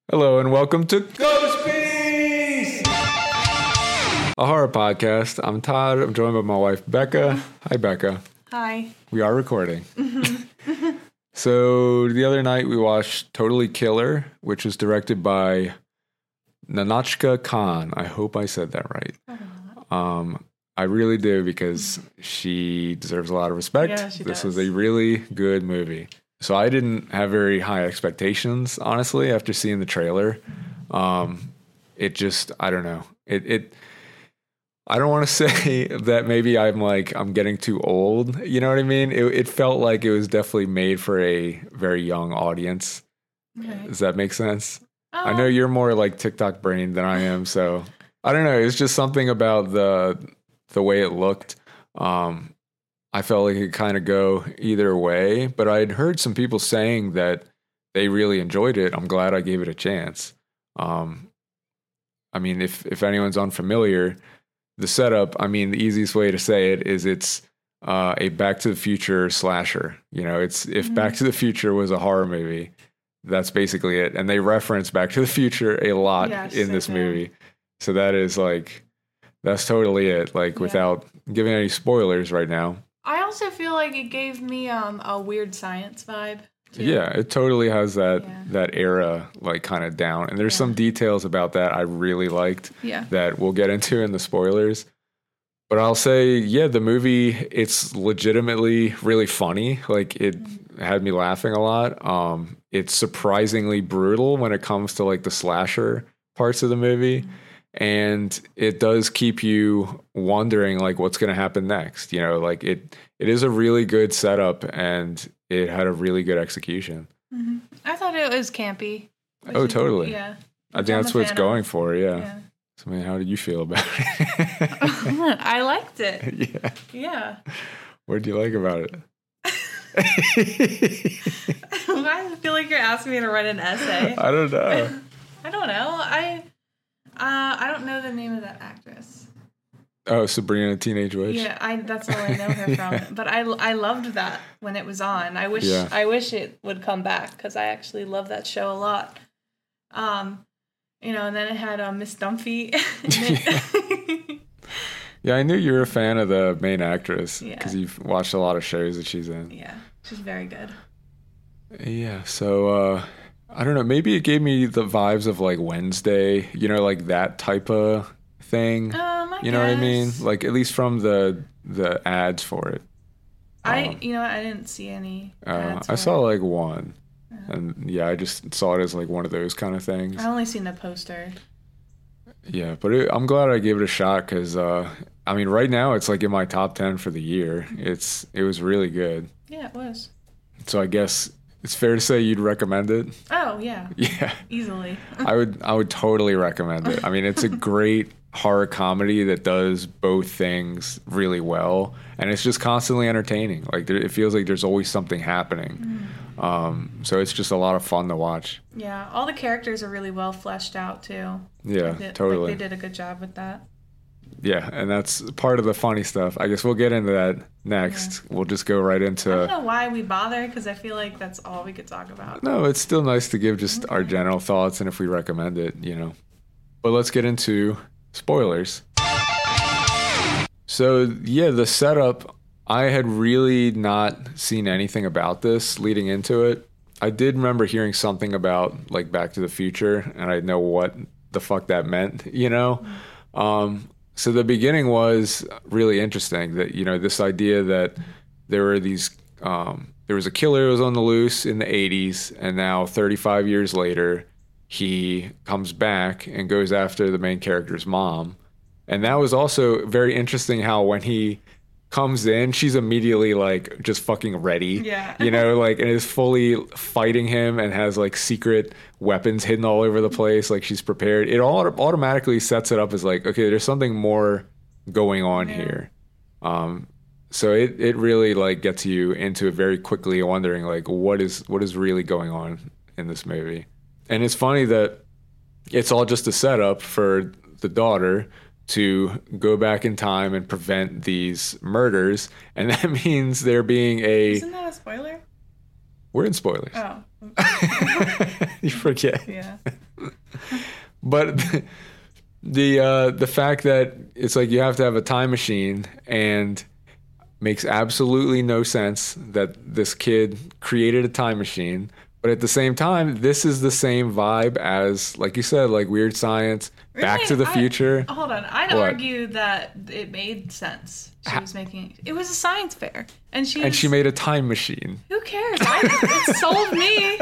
Hello and welcome to Ghost Beast, a horror podcast. I'm Todd. I'm joined by my wife, Becca. Hi, Becca. Hi. We are recording. So the other night we watched Totally Killer, which was directed by Nahnatchka Khan. I hope I said that right. I really do because she deserves a lot of respect. Yeah, she This does. was a really good movie. So I didn't have very high expectations, honestly, after seeing the trailer. It just, I don't know. I don't want to say that maybe I'm getting too old. You know what I mean? It felt like it was definitely made for a very young audience. Okay. Does that make sense? I know you're more like TikTok brain than I am, so I don't know. It's just something about the way it looked. I felt like it could kind of go either way, but I'd heard some people saying that they really enjoyed it. I'm glad I gave it a chance. I mean, if anyone's unfamiliar, the setup, I mean, the easiest way to say it is it's a Back to the Future slasher. You know, it's if Back to the Future was a horror movie, that's basically it. And they reference Back to the Future a lot in this movie. So that is that's totally it. Without giving any spoilers right now. I also feel like it gave me a weird science vibe. Too. Yeah, it totally has that era kind of down. And there's some details about that I really liked that we'll get into in the spoilers. But I'll say, the movie, it's legitimately really funny. It had me laughing a lot. It's surprisingly brutal when it comes to the slasher parts of the movie. And it does keep you wondering what's going to happen next. You know, it is a really good setup and it had a really good execution. Mm-hmm. I thought it was campy. Oh, totally. Yeah. I think that's what it's going for. Yeah. So, I mean, how did you feel about it? I liked it. Yeah. Yeah. What did you like about it? I feel like you're asking me to write an essay. I don't know. I don't know. I don't know the name of that actress. Oh, Sabrina Teenage Witch. Yeah, that's all I know her from. But I loved that when it was on. I wish it would come back because I actually love that show a lot. And then it had Miss Dunphy. Yeah, I knew you were a fan of the main actress because you've watched a lot of shows that she's in. Yeah, she's very good. Yeah, so I don't know. Maybe it gave me the vibes of Wednesday, that type of thing. You know what I mean? At least from the ads for it. I didn't see any ads I saw one. And I just saw it as one of those kind of things. I only seen the poster. Yeah, but I'm glad I gave it a shot because, I mean, right now it's in my top 10 for the year. It was really good. Yeah, it was. So I guess it's fair to say you'd recommend it. Oh, yeah. Yeah. Easily. I would totally recommend it. I mean, it's a great horror comedy that does both things really well. And it's just constantly entertaining. It feels like there's always something happening. So it's just a lot of fun to watch. Yeah. All the characters are really well fleshed out, too. Yeah, totally. They did a good job with that. Yeah, and that's part of the funny stuff. I guess we'll get into that next. Yeah. We'll just go right into... I don't know why we bother, because I feel like that's all we could talk about. No, it's still nice to give just our general thoughts and if we recommend it, But let's get into spoilers. So, the setup, I had really not seen anything about this leading into it. I did remember hearing something about, Back to the Future, and I know what the fuck that meant, So the beginning was really interesting that, this idea that there were there was a killer who was on the loose in the 80s, and now 35 years later, he comes back and goes after the main character's mom. And that was also very interesting how when he comes in, she's immediately just fucking ready. Yeah. And is fully fighting him and has secret weapons hidden all over the place. She's prepared. It all automatically sets it up as okay, there's something more going on here. So it really gets you into it very quickly, wondering what is really going on in this movie. And it's funny that it's all just a setup for the daughter to go back in time and prevent these murders, and that means there being a... Isn't that a spoiler? We're in spoilers. Oh. You forget. Yeah. But the fact that it's like you have to have a time machine and makes absolutely no sense that this kid created a time machine. But at the same time, this is the same vibe as, like you said, like Weird Science, really? Back to the Future. Hold on. I'd argue that it made sense. She was making... It was a science fair. And she made a time machine. Who cares? It sold me.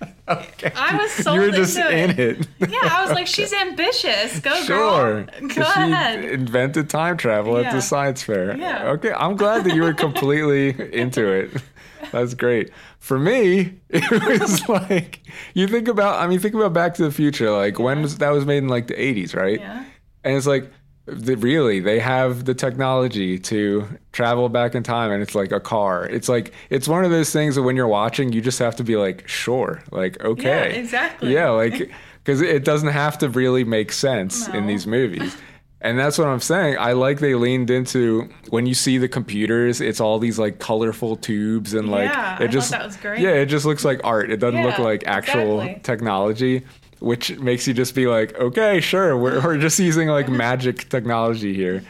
Okay. I was sold You were just in it. Yeah, I was like, she's ambitious. Go, sure. girl. Go ahead. She invented time travel at the science fair. Yeah. Okay, I'm glad that you were completely into it. That's great. For me, it was like, think about Back to the Future. Like, when that was made in like the 80s, right? Yeah. And it's like, really, they have the technology to travel back in time, and it's like a car. It's like, it's one of those things that when you're watching, you just have to be like, sure, like, okay. Yeah, exactly. Yeah, like, because it doesn't have to really make sense in these movies. And that's what I'm saying. I like they leaned into, when you see the computers, it's all these like colorful tubes and like, I thought that was great. Yeah, it just looks like art. It doesn't look like actual technology, which makes you just be like, okay, sure, we're just using like magic technology here.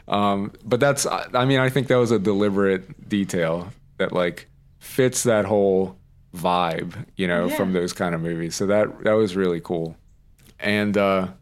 But that's, I think that was a deliberate detail that like fits that whole vibe, from those kind of movies. So that was really cool. And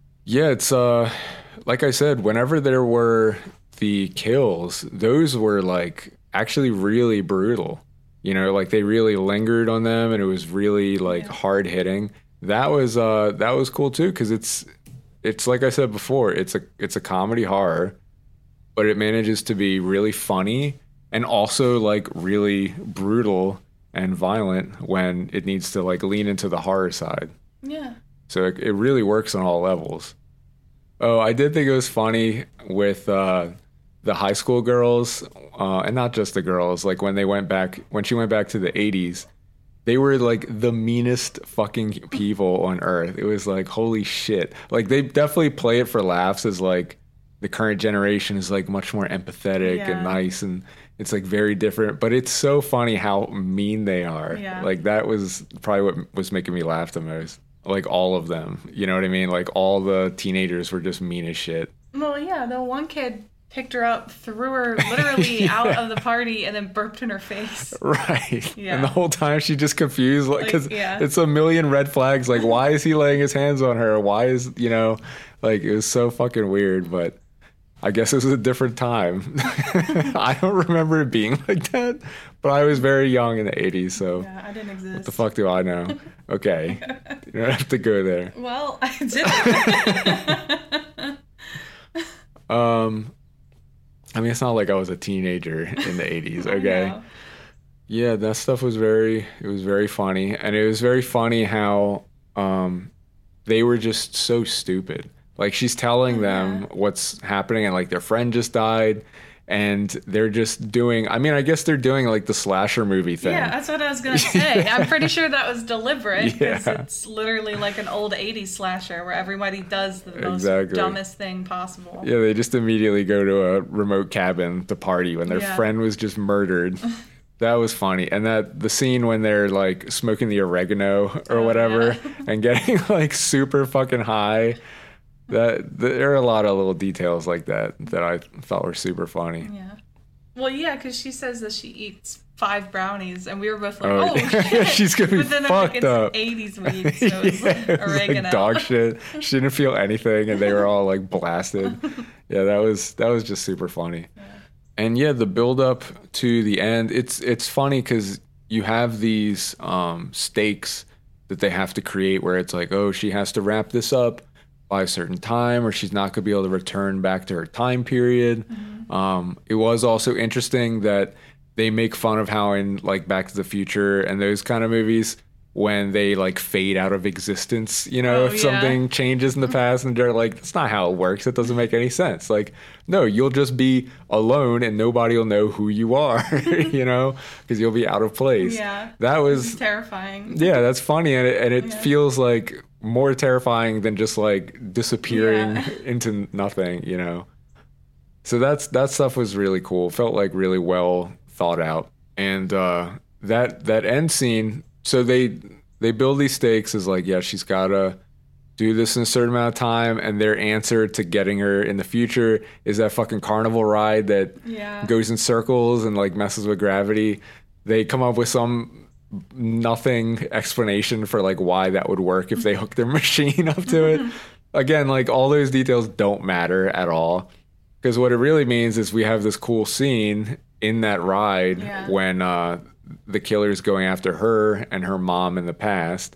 it's like I said, whenever there were the kills, those were like actually really brutal. Like they really lingered on them, and it was really like hard hitting. That was cool too, because it's like I said before, it's a comedy horror, but it manages to be really funny and also like really brutal and violent when it needs to like lean into the horror side. Yeah. So it really works on all levels. Oh, I did think it was funny with the high school girls, and not just the girls. Like when she went back to the 80s, they were like the meanest fucking people on earth. It was like, holy shit. Like they definitely play it for laughs as like the current generation is like much more empathetic and nice, and it's like very different. But it's so funny how mean they are. Yeah. Like that was probably what was making me laugh the most. Like all of them, you know what I mean? Like all the teenagers were just mean as shit. Well, yeah, the one kid picked her up, threw her literally out of the party, and then burped in her face. Right. Yeah. And the whole time she's just confused, because it's a million red flags. Like, why is he laying his hands on her? Why is, like, it was so fucking weird, but I guess it was a different time. I don't remember it being like that, but I was very young in the 80s, so. Yeah, I didn't exist. What the fuck do I know? Okay. You don't have to go there. Well, I didn't. It's not like I was a teenager in the 80s, okay? Yeah, that stuff was very funny. And it was very funny how they were just so stupid. Like, she's telling them what's happening, and like their friend just died, and they're just doing, I guess they're doing like the slasher movie thing. Yeah, that's what I was going to say. I'm pretty sure that was deliberate, because it's literally like an old 80s slasher where everybody does the most dumbest thing possible. Yeah, they just immediately go to a remote cabin to party when their friend was just murdered. That was funny. And the scene when they're like smoking the oregano or whatever and getting like super fucking high. There are a lot of little details like that I thought were super funny. Yeah. Well, yeah, because she says that she eats 5 brownies, and we were both like, oh shit. She's going to be fucked up. It's 80s weed, so it's like oregano. It was like dog shit. She didn't feel anything, and they were all like blasted. Yeah, that was just super funny. Yeah. And yeah, the build up to the end, it's funny because you have these stakes that they have to create where it's like, oh, she has to wrap this up by a certain time, or she's not going to be able to return back to her time period. Mm-hmm. It was also interesting that they make fun of how in like Back to the Future and those kind of movies, when they like fade out of existence, if something changes in the past, and they're like, that's not how it works. It doesn't make any sense. Like, no, you'll just be alone and nobody will know who you are, because you'll be out of place. Yeah. That was terrifying. Yeah, that's funny. And it feels like more terrifying than just like disappearing into nothing, So that stuff was really cool. Felt like really well thought out. And that end scene, so they build these stakes as like, she's gotta do this in a certain amount of time, and their answer to getting her in the future is that fucking carnival ride that goes in circles and like messes with gravity. They come up with some nothing explanation for like why that would work if they hook their machine up to it. Again, like all those details don't matter at all, because what it really means is we have this cool scene in that ride when the killer's going after her and her mom in the past.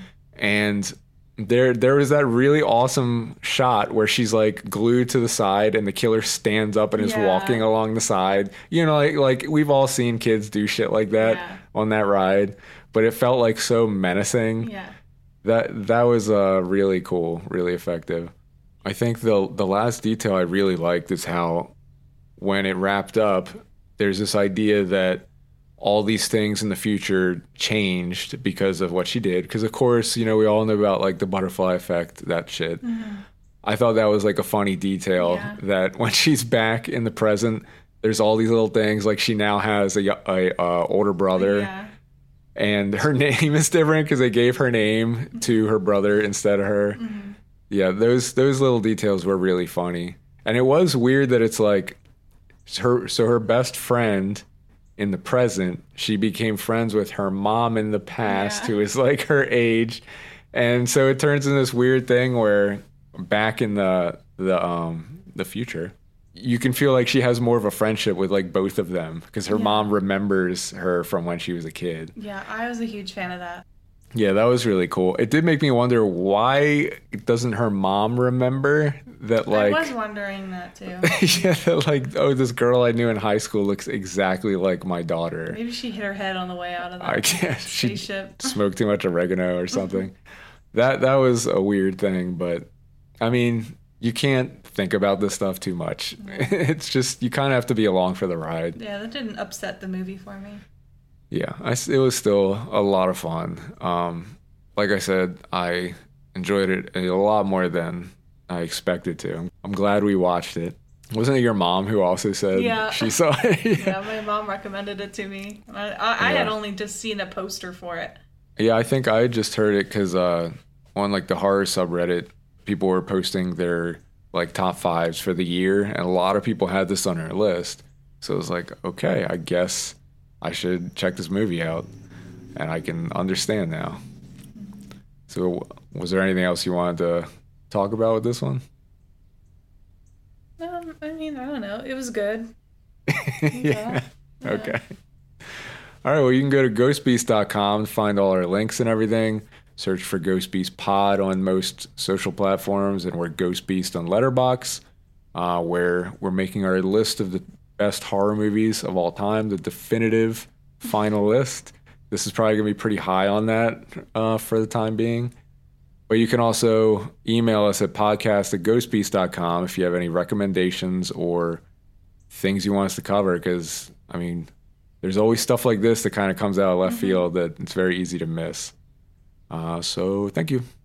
And there was that really awesome shot where she's like glued to the side and the killer stands up and is walking along the side. You know, like we've all seen kids do shit like that on that ride, but it felt like so menacing. That was really cool, really effective. I think the last detail I really liked is how when it wrapped up, there's this idea that all these things in the future changed because of what she did. Because, of course, you know, we all know about, like, the butterfly effect, that shit. I thought that was, like, a funny detail that when she's back in the present, there's all these little things. Like, she now has a older brother. And her name is different because they gave her name to her brother instead of her. Yeah, those little details were really funny. And it was weird that it's, like, her best friend in the present, she became friends with her mom in the past, who is like her age, and so it turns into this weird thing where back in the future, you can feel like she has more of a friendship with like both of them because her mom remembers her from when she was a kid. Yeah, I was a huge fan of that. Yeah, that was really cool. It did make me wonder, why doesn't her mom remember that, like... I was wondering that, too. Yeah, that, like, oh, this girl I knew in high school looks exactly like my daughter. Maybe she hit her head on the way out of the spaceship. She smoked too much oregano or something. That was a weird thing, but, I mean, you can't think about this stuff too much. It's just, you kind of have to be along for the ride. Yeah, that didn't upset the movie for me. Yeah, it was still a lot of fun. Like I said, I enjoyed it a lot more than I expected to. I'm glad we watched it. Wasn't it your mom who also said she saw it? Yeah, my mom recommended it to me. I had only just seen a poster for it. Yeah, I think I just heard it because on like the horror subreddit, people were posting their like top fives for the year, and a lot of people had this on their list. So it was like, okay, I guess I should check this movie out, and I can understand now. So was there anything else you wanted to talk about with this one? I mean, I don't know. It was good. Yeah. Okay. All right, well, you can go to ghostbeast.com to find all our links and everything. Search for Ghost Beast Pod on most social platforms, and we're Ghost Beast on Letterboxd, where we're making our list of the best horror movies of all time, the definitive final list. This is probably going to be pretty high on that for the time being. But you can also email us at podcast@ghostbeast.com if you have any recommendations or things you want us to cover, because, I mean, there's always stuff like this that kind of comes out of left field that it's very easy to miss. So thank you.